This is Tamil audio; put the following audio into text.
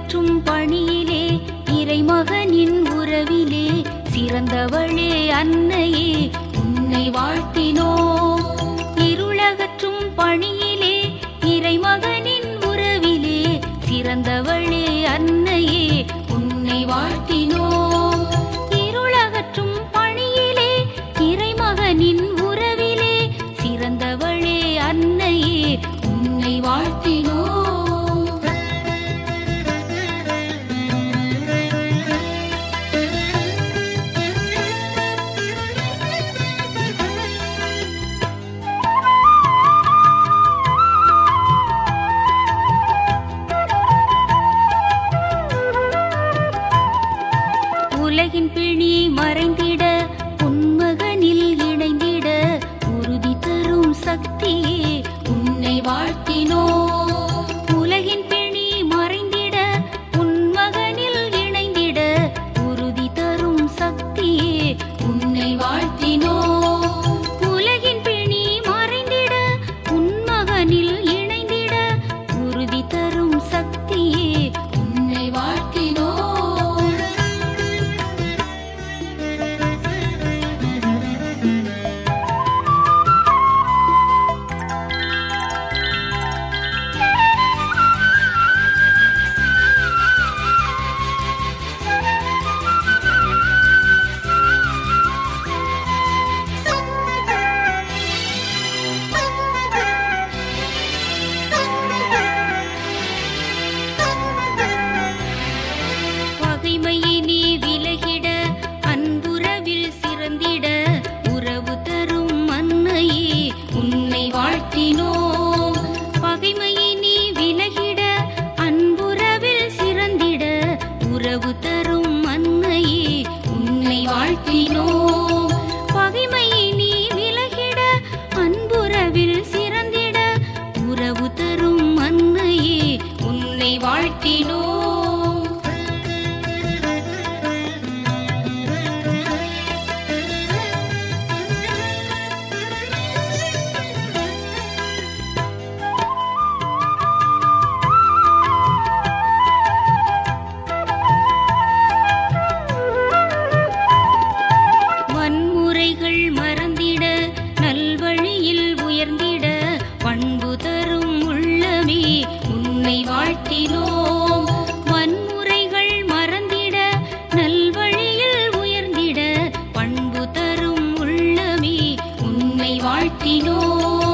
இருளகற்றும் பணியிலே இறைமகனின் உறவிலே சிறந்தவளே அன்னையே உன்னை வாழ்த்தினோம். இருளகற்றும் பணியிலே இறைமகனின் உறவிலே சிறந்தவளே அன்னையே உன்னை வாழ்த்தினோம். இருளகற்றும் பணியிலே இறைமகனின் உறவிலே சிறந்தவளே அன்னையே உன்னை வாழ்த்தினோம். உலகின் பிணி மறைந்திட உன்மகனில் இணைந்திட உறுதி தரும் சக்தியே உன்னை வாழ்த்தினோம். உலகின் பிணி மறைந்திட உன்மகனில் இணைந்திட உறுதி தரும் சக்தியே உன்னை வாழ்த்தினோம். உலகின் பிணி மறைந்திட உன்மகனில் இணைந்திட உறுதி தரும் சக்தியே உன்னை வாழ்த்தினோம். பகைமையை நீ விலகிட அன்புறவில் சிறந்திட உறவு தரும் அன்னையே உன்னை வாழ்த்தினோம். பகைமையை நீ விலகிட அன்புறவில் சிறந்திட உறவு தரும் அன்னையே உன்னை வாழ்த்தினோம். பகைமையை நீ விலகிட அன்புறவில் சிறந்திட உறவு தரும் அன்னையே உன்னை வாழ்த்தினோம். வன்முறைகள் மறந்திட நல்வழியில் உயர்ந்திட பண்பு தரும் உள்ளமே உன்னை வாழ்த்தினோம். வன்முறைகள் மறந்திட நல்வழியில் உயர்ந்திட பண்பு தரும் உள்ளமே உன்னை வாழ்த்தினோம்.